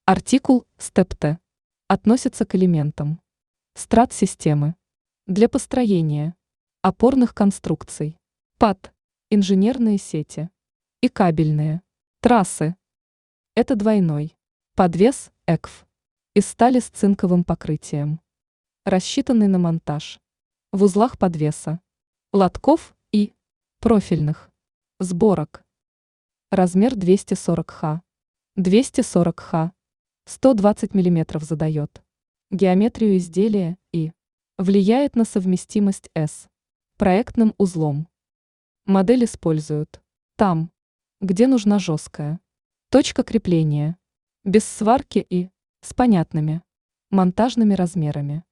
Артикул СТЕП-Т относится к элементам страт-системы для построения опорных конструкций, ПАТ, инженерные сети и кабельные трассы. Это двойной подвес ЭКФ из стали с цинковым покрытием, рассчитанный на монтаж в узлах подвеса, лотков и профильных сборок. Размер 240 х. 240 х. 120 мм задает геометрию изделия и влияет на совместимость с проектным узлом. Модель используют там, где нужна жесткая точка крепления, без сварки и с понятными монтажными размерами.